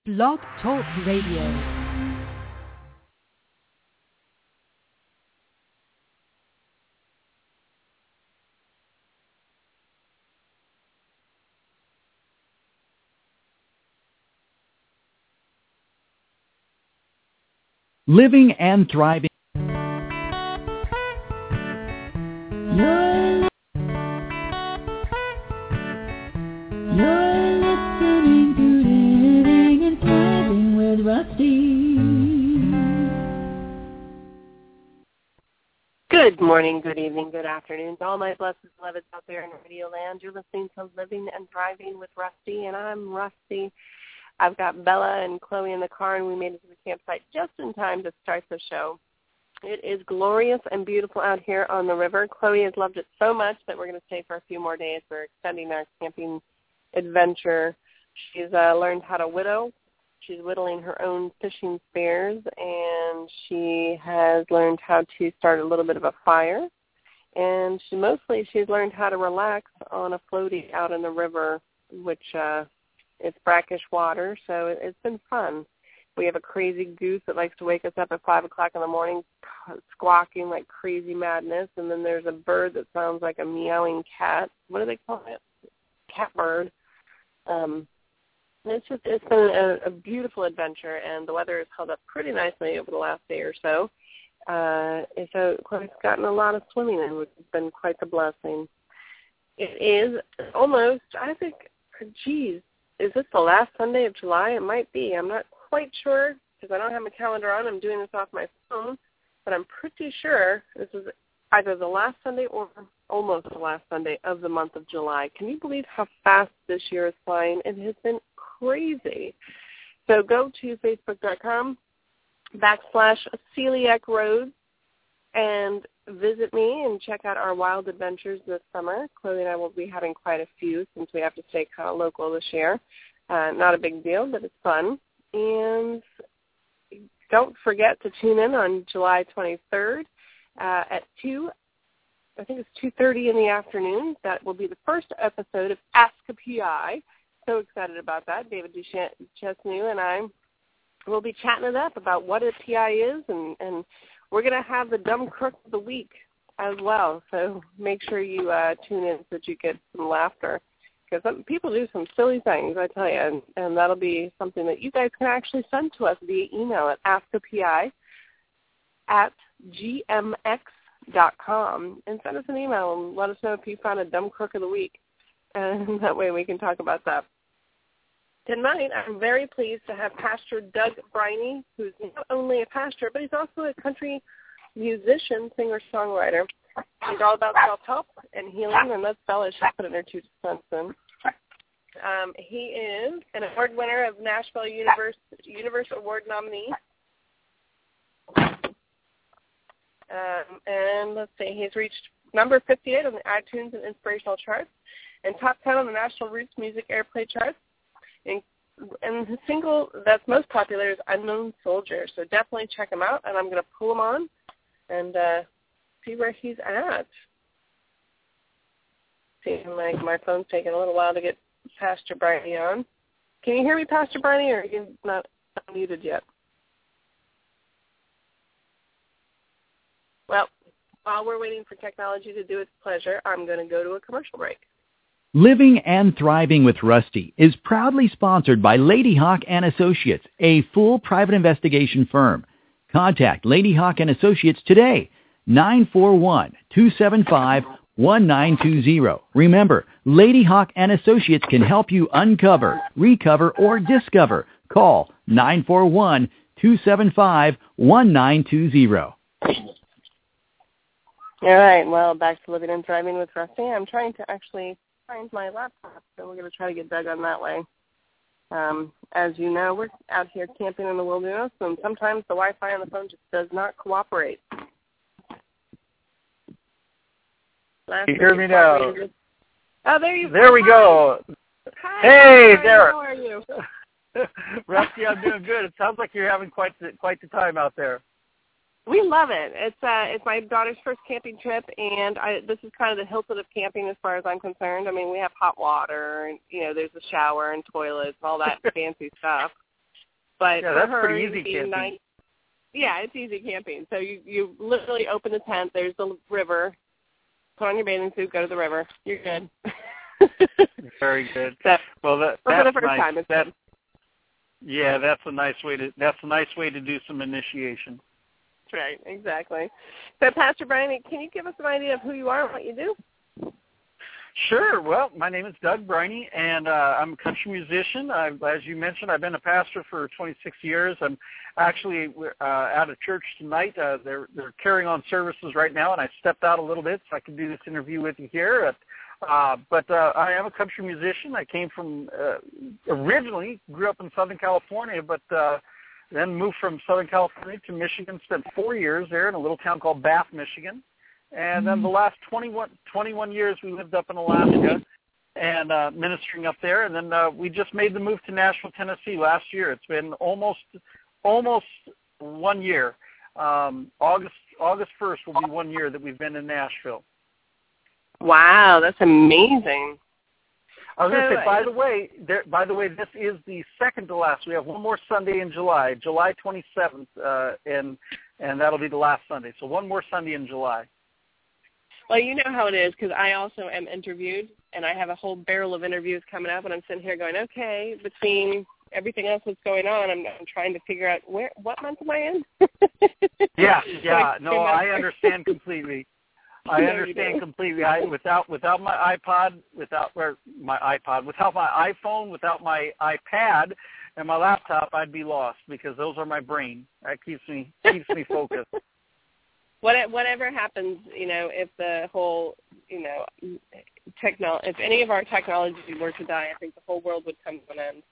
Blog Talk Radio. Living and thriving. You're listening to Living and Thriving with Rusty. Good morning, good evening, good afternoon to all my blessed beloveds out there in Radio Land. You're listening to Living and Thriving with Rusty, and I'm Rusty. I've got Bella and Chloe in the car, and we made it to the campsite just in time to start the show. It is glorious and beautiful out here on the river. Chloe has loved it so much that we're going to stay for a few more days. We're extending our camping adventure. She's learned how to whittle. She's whittling her own fishing spears, and she has learned how to start a little bit of a fire. And she's learned how to relax on a floaty out in the river, which it's brackish water, so it's been fun. We have a crazy goose that likes to wake us up at 5 o'clock in the morning, squawking like crazy madness, and then there's a bird that sounds like a meowing cat. What do they call it? Catbird. It's been a beautiful adventure, and the weather has held up pretty nicely over the last day or so. And so Chloe's gotten a lot of swimming in, which has been quite the blessing. It is almost, I think, is this the last Sunday of July? It might be. I'm not quite sure because I don't have my calendar on. I'm doing this off my phone, but I'm pretty sure this is either the last Sunday or almost the last Sunday of the month of July. Can you believe how fast this year is flying? It has been crazy. So go to facebook.com/Celiac Roads and visit me and check out our wild adventures this summer. Chloe and I will be having quite a few since we have to stay kind of local this year. Not a big deal, but it's fun. And don't forget to tune in on July 23rd at 2:30 in the afternoon. That will be the first episode of Ask a PI. So excited about that. David Duchesneau and I will be chatting it up about what a PI is, and we're going to have the Dumb Crook of the Week as well. So make sure you tune in so that you get some laughter. Because people do some silly things, I tell you, and that'll be something that you guys can actually send to us via email at askapi@gmx.com. And send us an email and let us know if you found a Dumb Crook of the Week. And that way we can talk about that. Tonight, I'm very pleased to have Pastor Doug Briney, who's not only a pastor, but he's also a country musician, singer-songwriter. He's all about self-help and healing, and that's Bella. She's put in her 2 cents in. He is an award winner of Nashville Universe Award nominee. And let's see, he's reached number 58 on the iTunes and Inspirational charts and top 10 on the National Roots Music Airplay charts. And his single that's most popular is Unknown Soldier. So definitely check him out, and I'm going to pull him on and see where he's at. Seems like my phone's taking a little while to get Pastor Briney on. Can you hear me, Pastor Briney, or are you not unmuted yet? Well, while we're waiting for technology to do its pleasure, I'm going to go to a commercial break. Living and Thriving with Rusty is proudly sponsored by Lady Hawk and Associates, a full private investigation firm. Contact Lady Hawk and Associates today, 941-275-1920. Remember, Lady Hawk and Associates can help you uncover, recover, or discover. Call 941-275-1920. All right, well, back to Living and Thriving with Rusty. I'm trying to actually find my laptop, so we're going to try to get Doug on that way. As you know, we're out here camping in the wilderness, and sometimes the Wi-Fi on the phone just does not cooperate. Can you hear me now? Oh, there you go. There we go. Hi. Hey, there. How are you? Rusty, I'm doing good. It sounds like you're having quite the time out there. We love it. It's my daughter's first camping trip, and this is kind of the Hilton of camping as far as I'm concerned. I mean, we have hot water, and there's a shower and toilets and all that fancy stuff. But yeah, for that's her, pretty easy camping. Yeah, it's easy camping. So you literally open the tent. There's the river. Put on your bathing suit. Go to the river. You're good. Very good. So, well, that's for the first nice. time, it's good. Yeah, that's a nice way to do some initiation. That's right, exactly. So, Pastor Bryony, can you give us an idea of who you are and what you do? Sure. Well, my name is Doug Bryony, and I'm a country musician. As you mentioned, I've been a pastor for 26 years. I'm actually at a church tonight. They're carrying on services right now, and I stepped out a little bit so I can do this interview with you here. But I am a country musician. I came from originally grew up in Southern California, but then moved from Southern California to Michigan. Spent 4 years there in a little town called Bath, Michigan. And then the last 21 years we lived up in Alaska and ministering up there. And then we just made the move to Nashville, Tennessee last year. It's been almost 1 year. August 1st will be 1 year that we've been in Nashville. Wow, that's amazing. I was going to say, by the way, this is the second to last. We have one more Sunday in July 27th, and that'll be the last Sunday. So one more Sunday in July. Well, you know how it is, because I also am interviewed, and I have a whole barrel of interviews coming up, and I'm sitting here going, okay, between everything else that's going on, I'm trying to figure out what month am I in? Yeah. No, I understand completely. I understand completely. Without my iPod, without my iPhone, without my iPad and my laptop, I'd be lost because those are my brain. That keeps me focused. Whatever happens, if the whole, if any of our technology were to die, I think the whole world would come to an end.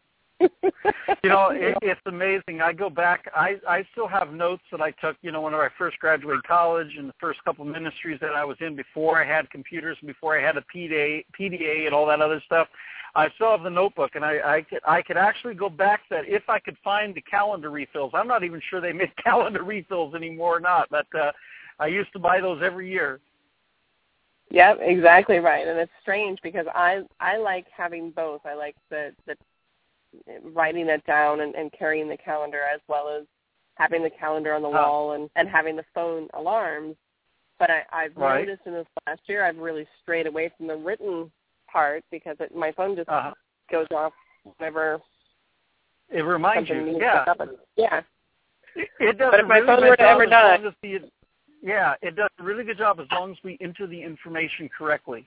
It's amazing. I go back. I still have notes that I took, when I first graduated college and the first couple of ministries that I was in before I had computers, before I had a PDA and all that other stuff. I still have the notebook, and I could actually go back to that if I could find the calendar refills. I'm not even sure they make calendar refills anymore or not, but I used to buy those every year. Yep, exactly right. And it's strange because I like having both. I like the writing it down and carrying the calendar, as well as having the calendar on the wall and having the phone alarms. But I've noticed in this last year I've really strayed away from the written part because my phone just goes off whenever it reminds you. Yeah. It does. But if my phone were to ever die. Yeah, it does a really good job as long as we enter the information correctly.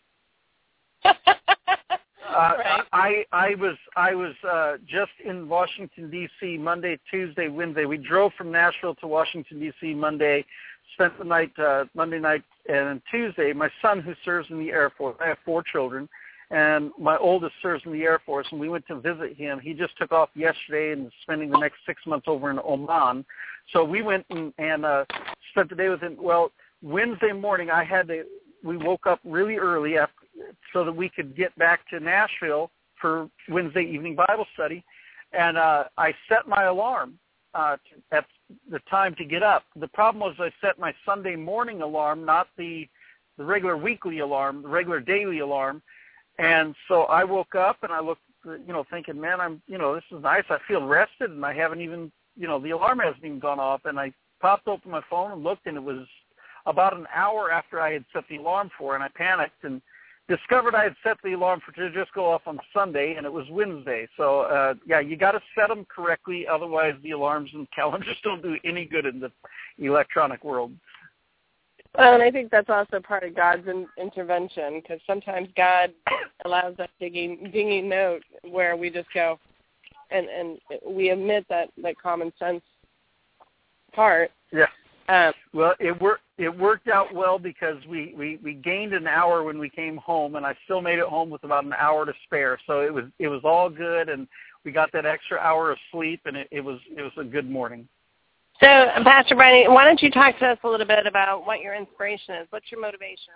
Right. I was just in Washington, D.C. Monday, Tuesday, Wednesday. We drove from Nashville to Washington, D.C. Monday, spent the night, Monday night, and Tuesday. My son, who serves in the Air Force, I have 4 children, and my oldest serves in the Air Force, and we went to visit him. He just took off yesterday and is spending the next 6 months over in Oman. So we went and spent the day with him. Well, Wednesday morning, we woke up really early so that we could get back to Nashville for Wednesday evening Bible study. And I set my alarm at the time to get up. The problem was I set my Sunday morning alarm, not the regular weekly alarm, the regular daily alarm. And so I woke up and I looked, thinking, man, this is nice. I feel rested, and I haven't even, the alarm hasn't even gone off. And I popped open my phone and looked, and it was about an hour after I had set the alarm for, and I panicked and discovered I had set the alarm to just go off on Sunday, and it was Wednesday. So, you got to set them correctly, otherwise the alarms and calendars don't do any good in the electronic world. Well, and I think that's also part of God's intervention, because sometimes God allows that dinging note where we just go, and we omit that common sense part. Yeah. Well, it worked out well because we gained an hour when we came home, and I still made it home with about an hour to spare. So it was all good, and we got that extra hour of sleep, and it was a good morning. So, Pastor Bryony, why don't you talk to us a little bit about what your inspiration is? What's your motivation?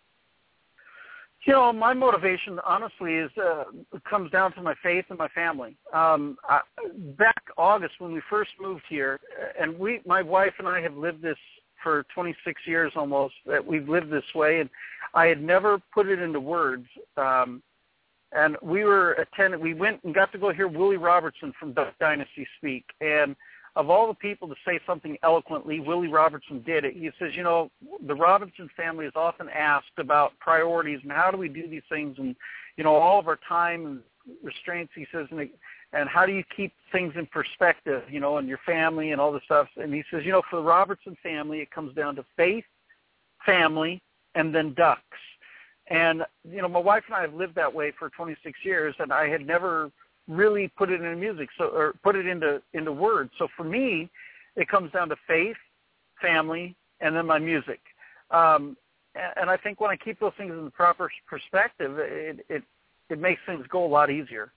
My motivation, honestly, is comes down to my faith and my family. Back August when we first moved here, and my wife and I have lived this for 26 years almost, that we've lived this way, and I had never put it into words. and we went and got to go hear Willie Robertson from Duck Dynasty speak. And of all the people to say something eloquently, Willie Robertson did it. He says, the Robinson family is often asked about priorities and how do we do these things and, all of our time and restraints, he says, and how do you keep things in perspective, and your family and all this stuff. And he says, for the Robertson family, it comes down to faith, family, and then ducks. And, my wife and I have lived that way for 26 years, and I had never really put it into music, or put it into words. So for me, it comes down to faith, family, and then my music. And I think when I keep those things in the proper perspective, it makes things go a lot easier.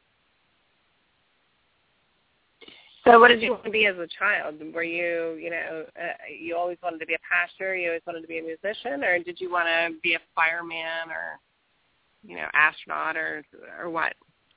So what did you want to be as a child? Were you, you always wanted to be a pastor, you always wanted to be a musician, or did you want to be a fireman or, astronaut or what?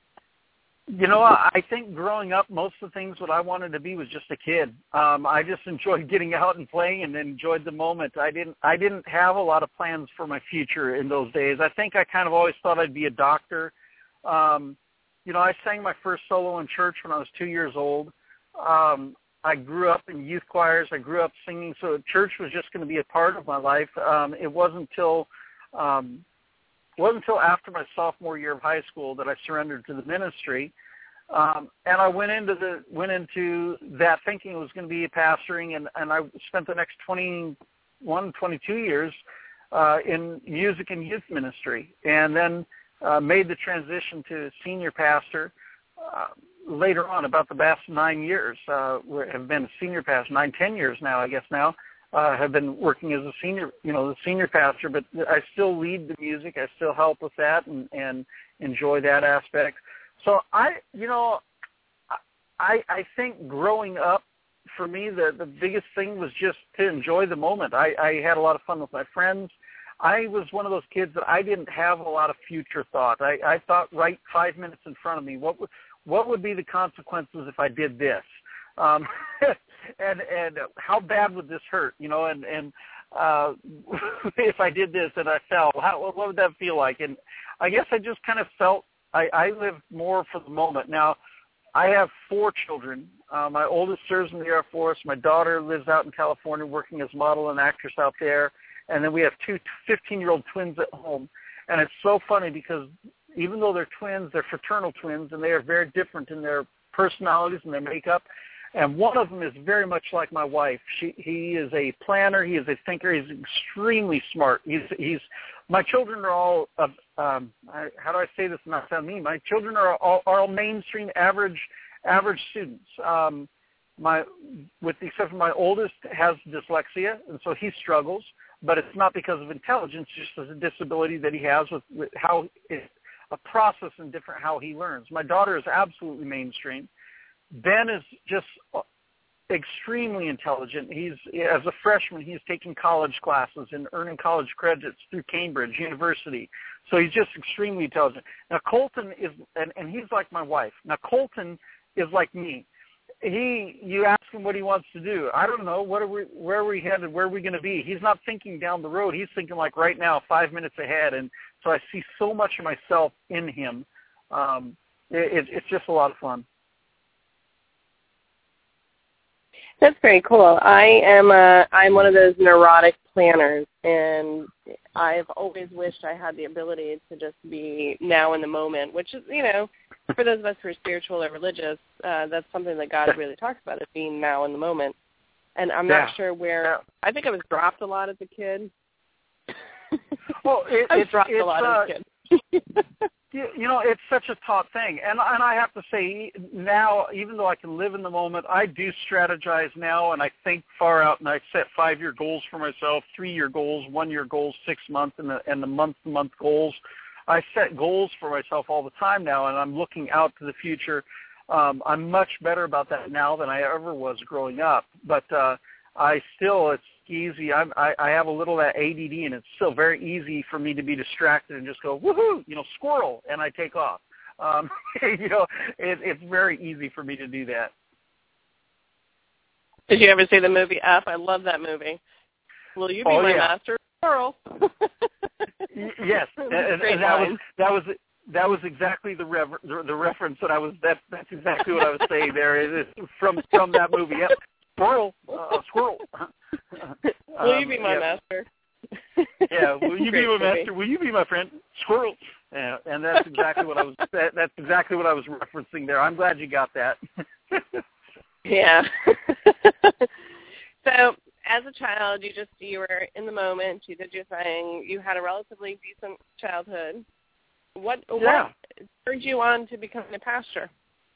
I think growing up, most of the things what I wanted to be was just a kid. I just enjoyed getting out and playing and enjoyed the moment. I didn't have a lot of plans for my future in those days. I think I kind of always thought I'd be a doctor. I sang my first solo in church when I was 2 years old. I grew up in youth choirs. I grew up singing, so church was just going to be a part of my life. It wasn't until after my sophomore year of high school that I surrendered to the ministry, and I went into that thinking it was going to be pastoring, and I spent the next 22 years in music and youth ministry, and then made the transition to senior pastor. Later on, about the past 9 years, have been a senior pastor, 10 years now, I guess now, have been working as a senior, the senior pastor, but I still lead the music. I still help with that and enjoy that aspect. So I think growing up, for me, the biggest thing was just to enjoy the moment. I had a lot of fun with my friends. I was one of those kids that I didn't have a lot of future thought. I thought right 5 minutes in front of me, what would be the consequences if I did this? And how bad would this hurt? And if I did this and I fell, what would that feel like? And I guess I just kind of felt I lived more for the moment. Now, I have 4 children. My oldest serves in the Air Force. My daughter lives out in California working as model and actress out there. And then we have 2 15-year-old twins at home. And it's so funny because even though they're twins, they're fraternal twins, and they are very different in their personalities and their makeup. And one of them is very much like my wife. He is a planner. He is a thinker. He's extremely smart. My children are all, how do I say this and not sound mean? My children are all mainstream average students. With the exception of my oldest has dyslexia, and so he struggles. But it's not because of intelligence, just as a disability that he has with how it's a process and different how he learns. My daughter is absolutely mainstream. Ben is just extremely intelligent. As a freshman, he's taking college classes and earning college credits through Cambridge University. So he's just extremely intelligent. Now, Colton is, and he's like my wife. Now, Colton is like me. You ask him what he wants to do. I don't know. Where are we headed? Where are we going to be? He's not thinking down the road. He's thinking like right now, 5 minutes ahead. And so I see so much of myself in him. It's just a lot of fun. That's very cool. I'm one of those neurotic planners, and I've always wished I had the ability to just be now in the moment, which is, for those of us who are spiritual or religious, that's something that God really talks about, is being now in the moment. And I'm not sure where. I think I was dropped a lot as a kid. Well, I was dropped a lot as a kid. It's such a taught thing. And I have to say, now, even though I can live in the moment, I do strategize now, and I think far out, and I set 5-year goals for myself, 3-year goals, 1-year goals, 6-month, and the month-to-month goals. I set goals for myself all the time now, and I'm looking out to the future. I'm much better about that now than I ever was growing up. But it's easy. I have a little of that ADD, and it's still very easy for me to be distracted and just go, woohoo, squirrel, and I take off. It's very easy for me to do that. Did you ever see the movie Up? I love that movie. Will you be my master squirrel? Yes, and that that was exactly the reference that I was. That's exactly what I was saying there. It is from that movie. Yep. Squirrel. Will you be my master? Yeah. Will you be my master? Will you be my friend? Squirrel. Yeah, and that's exactly what I was. That's exactly what I was referencing there. I'm glad you got that. Yeah. So, as a child, you were in the moment. You did your thing. You had a relatively decent childhood. What turned you on to becoming a pastor?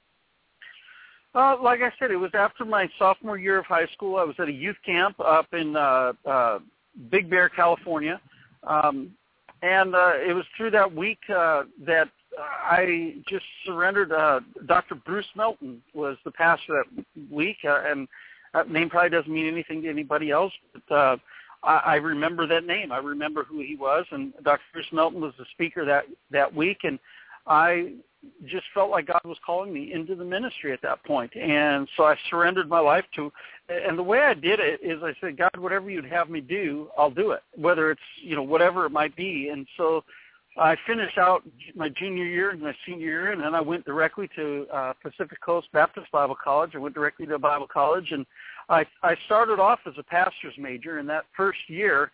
Like I said, it was after my sophomore year of high school. I was at a youth camp up in Big Bear, California. And it was through that week that I just surrendered. Dr. Bruce Melton was the pastor that week, and that name probably doesn't mean anything to anybody else, but I remember that name. I remember who he was, and Dr. Bruce Melton was the speaker that week, and I just felt like God was calling me into the ministry at that point. And so I surrendered my life to, and the way I did it is I said, God, whatever you'd have me do, I'll do it, whether it's, whatever it might be. And so I finished out my junior year and my senior year, and then I went directly to Pacific Coast Baptist Bible College. I went directly to Bible college, and I started off as a pastor's major. In that first year,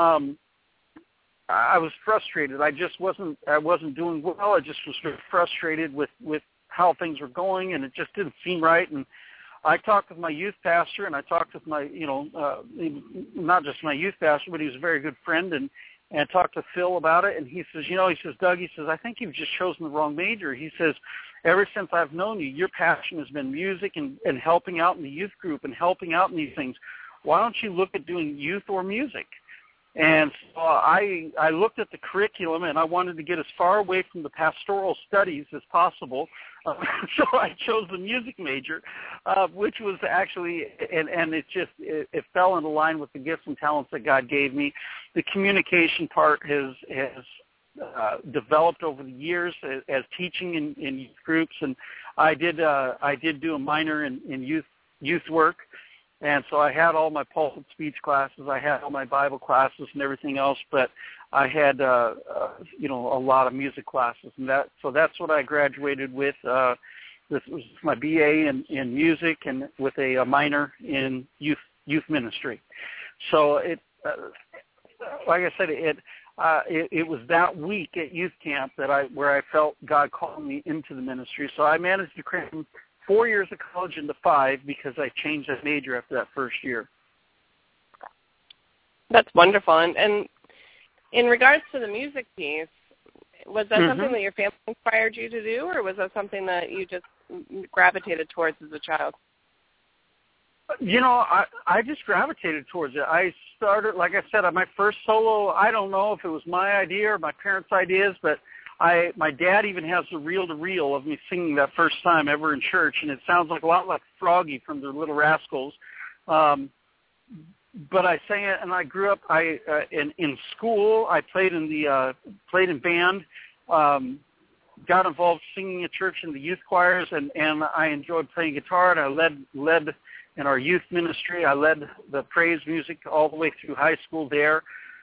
I was frustrated. I wasn't doing well. I just was very frustrated with how things were going, and it just didn't seem right. And I talked with my youth pastor, and I talked with my, not just my youth pastor, but he was a very good friend, and talked to Phil about it. And he says, Doug, I think you've just chosen the wrong major. He says, ever since I've known you, your passion has been music and helping out in the youth group and helping out in these things. Why don't you look at doing youth or music? And so I looked at the curriculum, and I wanted to get as far away from the pastoral studies as possible. So I chose the music major, which was actually, and it fell into line with the gifts and talents that God gave me. The communication part has developed over the years as teaching in youth groups, and I did do a minor in youth work. And so I had all my pulpit speech classes, I had all my Bible classes and everything else, but I had a lot of music classes, and that's what I graduated with. This was my BA in music, and with a minor in youth ministry. So it, like I said, it was that week at youth camp where I felt God calling me into the ministry. So I managed to cram 4 years of college into 5 because I changed that major after that first year. That's wonderful. And in regards to the music piece, was that something that your family inspired you to do, or was that something that you just gravitated towards as a child? I just gravitated towards it. I started, like I said, my first solo, I don't know if it was my idea or my parents' ideas, but my dad even has a reel-to-reel of me singing that first time ever in church, and it sounds like a lot like Froggy from the Little Rascals. But I sang it, and I grew up. In school, I played in band, got involved singing at church in the youth choirs, and I enjoyed playing guitar. And I led in our youth ministry. I led the praise music all the way through high school there.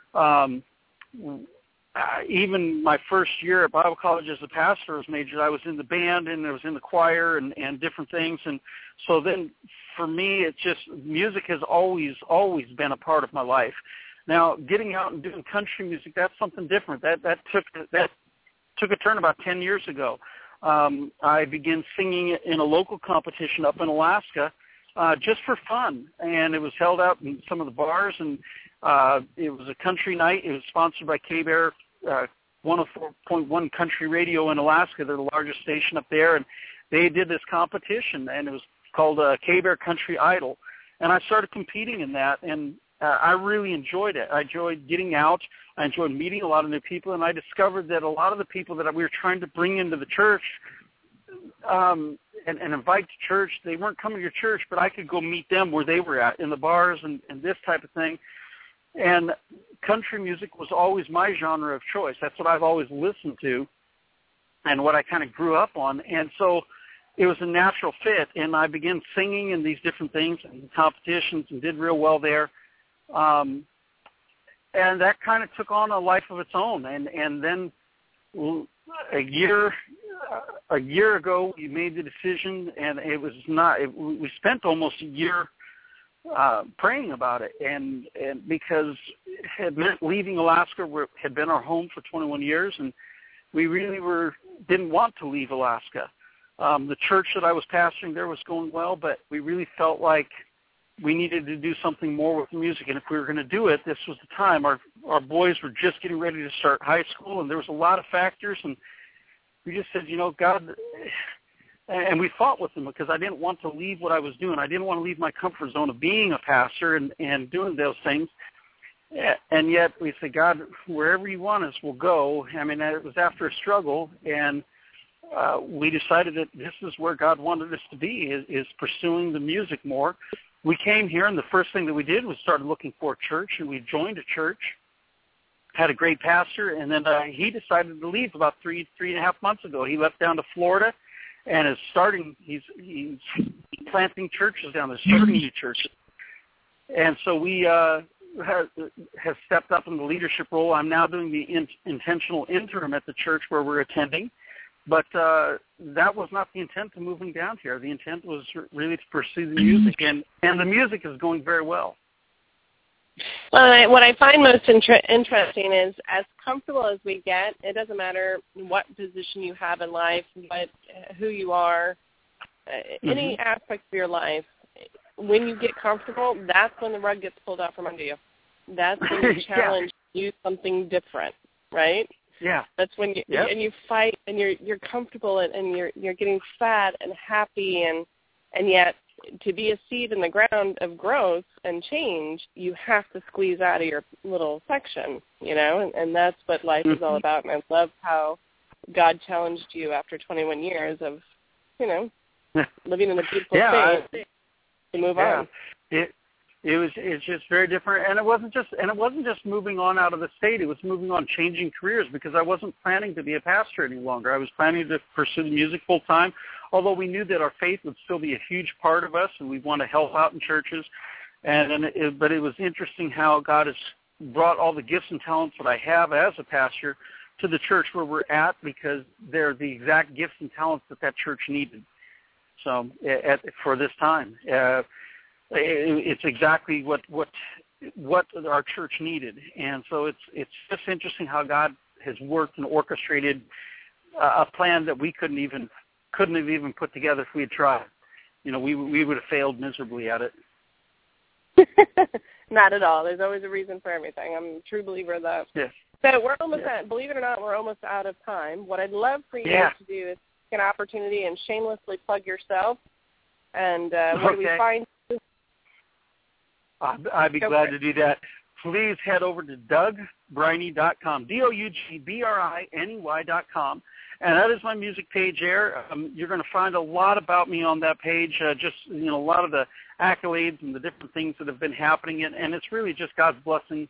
Even my first year at Bible college as a pastor's major, I was in the band and I was in the choir and different things. And so then for me, it's just music has always been a part of my life. Now, getting out and doing country music, that's something different. That took a turn about 10 years ago. I began singing in a local competition up in Alaska just for fun. And it was held out in some of the bars, and it was a country night. It was sponsored by K-Bear 104.1 Country Radio in Alaska. They're the largest station up there, and they did this competition, and it was called K-Bear Country Idol. And I started competing in that, and I really enjoyed it. I enjoyed getting out. I enjoyed meeting a lot of new people, and I discovered that a lot of the people that we were trying to bring into the church and invite to church, they weren't coming to church, but I could go meet them where they were at, in the bars and this type of thing. And country music was always my genre of choice. That's what I've always listened to and what I kind of grew up on. And so it was a natural fit, and I began singing in these different things and competitions and did real well there. And that kind of took on a life of its own. And then a year ago, we made the decision, and it was not. We spent almost a year praying about it, and because it had meant leaving Alaska, where had been our home for 21 years, and we really didn't want to leave Alaska. The church that I was pastoring there was going well, but we really felt like we needed to do something more with the music, and if we were going to do it, this was the time. Our boys were just getting ready to start high school, and there was a lot of factors, and we just said, God, and we fought with them because I didn't want to leave what I was doing. I didn't want to leave my comfort zone of being a pastor and doing those things, and yet we said, God, wherever you want us, we'll go. I mean, it was after a struggle, and we decided that this is where God wanted us to be, is pursuing the music more. We came here, and the first thing that we did was started looking for a church, and we joined a church, had a great pastor, and then he decided to leave about three and a half months ago. He left down to Florida, and he's planting churches down there, starting new churches. And so we have stepped up in the leadership role. I'm now doing the intentional interim at the church where we're attending. But that was not the intent of moving down here. The intent was really to pursue the music, and the music is going very well. Well, what I find most interesting is, as comfortable as we get, it doesn't matter what position you have in life, who you are, any aspect of your life. When you get comfortable, that's when the rug gets pulled out from under you. That's when you challenge you something different, right? Yeah, that's when you and you fight, and you're comfortable, and you're getting fat and happy, and yet to be a seed in the ground of growth and change, you have to squeeze out of your little section, and that's what life is all about. And I love how God challenged you after 21 years of, living in a beautiful state to move on. It's just very different, and it wasn't just moving on out of the state. It was moving on, changing careers, because I wasn't planning to be a pastor any longer. I was planning to pursue the music full time, although we knew that our faith would still be a huge part of us, and we want to help out in churches. But it was interesting how God has brought all the gifts and talents that I have as a pastor to the church where we're at, because they're the exact gifts and talents that church needed. So for this time. It's exactly what our church needed, and so it's just interesting how God has worked and orchestrated a plan that we couldn't have even put together if we had tried. We would have failed miserably at it. Not at all. There's always a reason for everything. I'm a true believer of that. Yes. So we're almost believe it or not, we're almost out of time. What I'd love for you to do is take an opportunity and shamelessly plug yourself. And where do we find you? I'd be glad to do that. Please head over to DougBriney.com, DougBriney.com, and that is my music page there. You're going to find a lot about me on that page, a lot of the accolades and the different things that have been happening, and it's really just God's blessing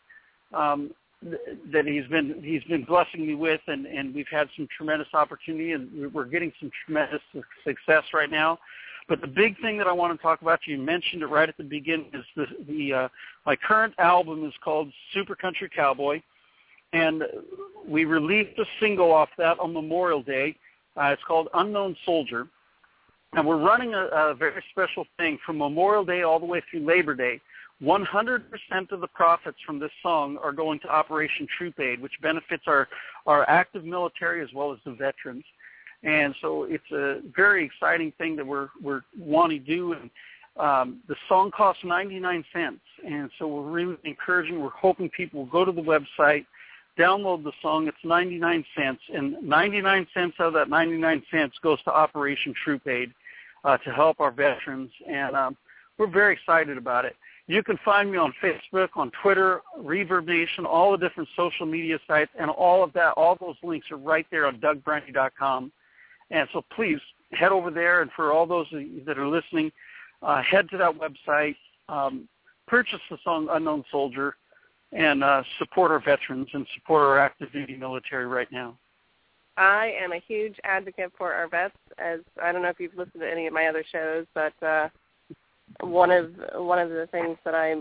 that He's been blessing me with, and we've had some tremendous opportunity, and we're getting some tremendous success right now. But the big thing that I want to talk about, you mentioned it right at the beginning, is my current album is called Super Country Cowboy, and we released a single off that on Memorial Day. It's called Unknown Soldier, and we're running a very special thing from Memorial Day all the way through Labor Day. 100% of the profits from this song are going to Operation Troop Aid, which benefits our active military as well as the veterans. And so it's a very exciting thing that we're wanting to do. And the song costs 99 cents. And so we're really encouraging, we're hoping people will go to the website, download the song. It's 99 cents. And 99 cents out of that 99 cents goes to Operation Troop Aid to help our veterans. And we're very excited about it. You can find me on Facebook, on Twitter, Reverb Nation, all the different social media sites, and all of that, all those links are right there on DougBriney.com. And so please head over there, and for all those that are listening, head to that website, purchase the song Unknown Soldier, and support our veterans and support our active duty military right now. I am a huge advocate for our vets. As I don't know if you've listened to any of my other shows, but one of the things that I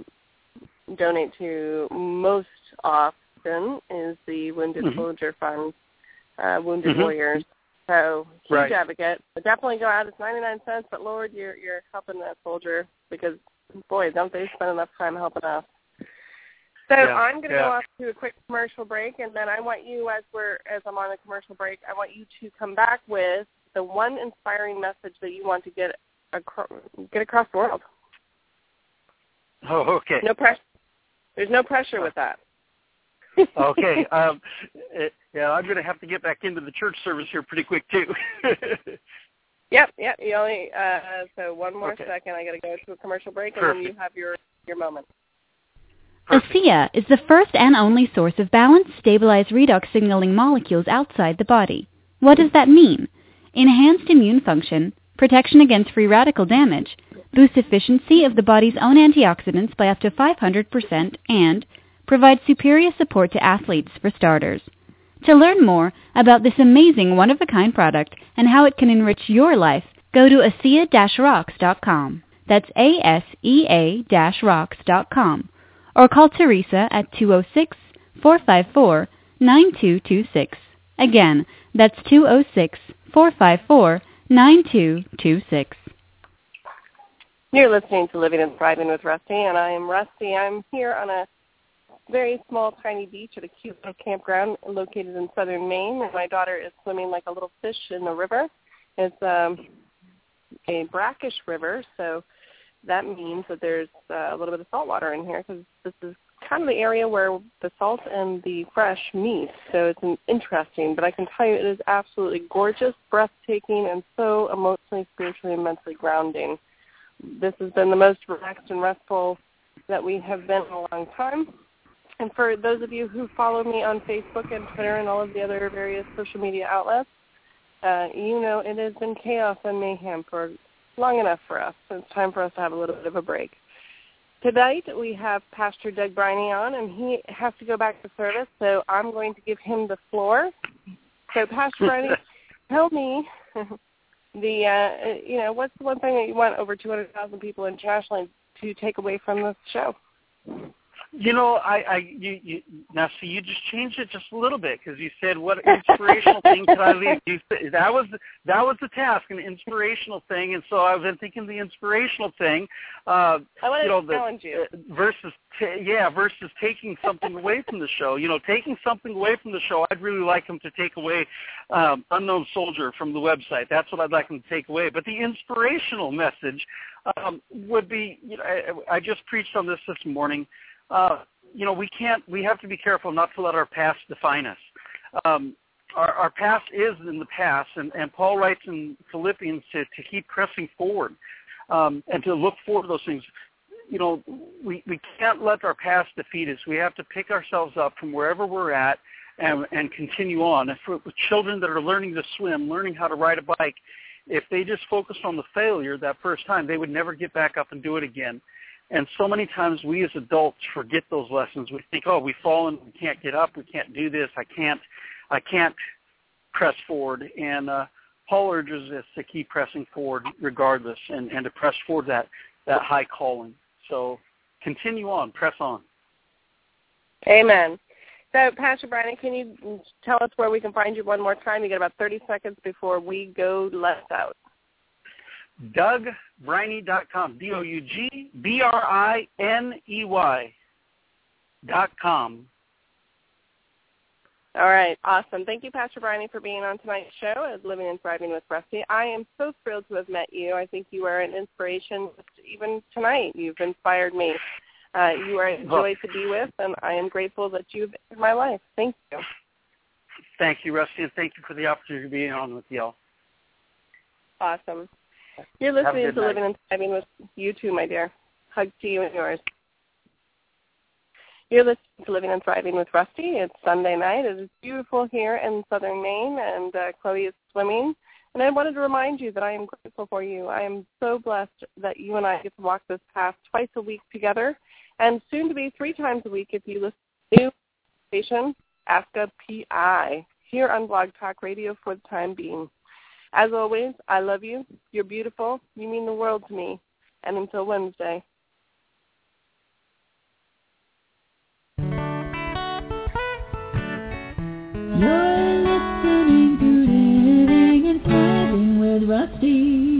donate to most often is the Wounded Soldier Fund. wounded warriors. So huge Right. advocate. But definitely go out. It's 99 cents, but Lord, you're helping that soldier because, boy, don't they spend enough time helping us. So I'm going to go off to a quick commercial break, and then I want you, as I'm on a commercial break, I want you to come back with the one inspiring message that you want to get across the world. Oh, okay. No pressure. There's no pressure with that. Okay. I'm going to have to get back into the church service here pretty quick too. Yep. You only so one more second. I got to go to a commercial break, and then you have your moment. ASEA is the first and only source of balanced, stabilized redox signaling molecules outside the body. What does that mean? Enhanced immune function, protection against free radical damage, boosts efficiency of the body's own antioxidants by up to 500%, and provides superior support to athletes, for starters. To learn more about this amazing one-of-a-kind product and how it can enrich your life, go to ASEA-Rocks.com. That's ASEA-Rocks.com. Or call Teresa at 206-454-9226. Again, that's 206-454-9226. You're listening to Living and Thriving with Rusty, and I am Rusty. I'm here on a very small, tiny beach at a cute little campground located in southern Maine, and my daughter is swimming like a little fish in the river. It's a brackish river, so that means that there's a little bit of salt water in here because this is kind of the area where the salt and the fresh meet. So it's interesting, but I can tell you it is absolutely gorgeous, breathtaking, and so emotionally, spiritually, and mentally grounding. This has been the most relaxed and restful that we have been in a long time. And for those of you who follow me on Facebook and Twitter and all of the other various social media outlets, you know it has been chaos and mayhem for long enough for us. So it's time for us to have a little bit of a break. Tonight we have Pastor Doug Briney on, and he has to go back to service, so I'm going to give him the floor. So Pastor Briney, tell me what's the one thing that you want over 200,000 people internationally to take away from this show? You know, you just changed it just a little bit because you said, "What inspirational thing could I leave?" You said, that was the task, an inspirational thing, and so I was thinking the inspirational thing. I want to challenge you versus taking something away from the show. You know, taking something away from the show, I'd really like them to take away Unknown Soldier from the website. That's what I'd like them to take away. But the inspirational message would be, I just preached on this morning. We have to be careful not to let our past define us. Our past is in the past, and Paul writes in Philippians to keep pressing forward and to look forward to those things. You know, we can't let our past defeat us. We have to pick ourselves up from wherever we're at and continue on. If for children that are learning to swim, learning how to ride a bike, if they just focused on the failure that first time, they would never get back up and do it again. And so many times we as adults forget those lessons. We think, oh, we've fallen, we can't get up, we can't do this, I can't press forward. And Paul urges us to keep pressing forward regardless and to press forward that high calling. So continue on, press on. Amen. So, Pastor Briney, can you tell us where we can find you one more time? You got about 30 seconds before we go left out. DougBriney.com, DougBriney.com. All right, awesome. Thank you, Pastor Briney, for being on tonight's show at Living and Thriving with Rusty. I am so thrilled to have met you. I think you are an inspiration even tonight. You've inspired me. You are a joy to be with, and I am grateful that you've entered my life. Thank you. Thank you, Rusty, and thank you for the opportunity to be on with y'all. Awesome. You're listening to Living and Thriving with you too, my dear. Hug to you and yours. You're listening to Living and Thriving with Rusty. It's Sunday night. It is beautiful here in southern Maine, and Chloe is swimming. And I wanted to remind you that I am grateful for you. I am so blessed that you and I get to walk this path twice a week together, and soon to be 3 times a week if you listen to the new station, ASCA PI, here on Blog Talk Radio for the time being. As always, I love you. You're beautiful. You mean the world to me. And until Wednesday. You're listening Rusty.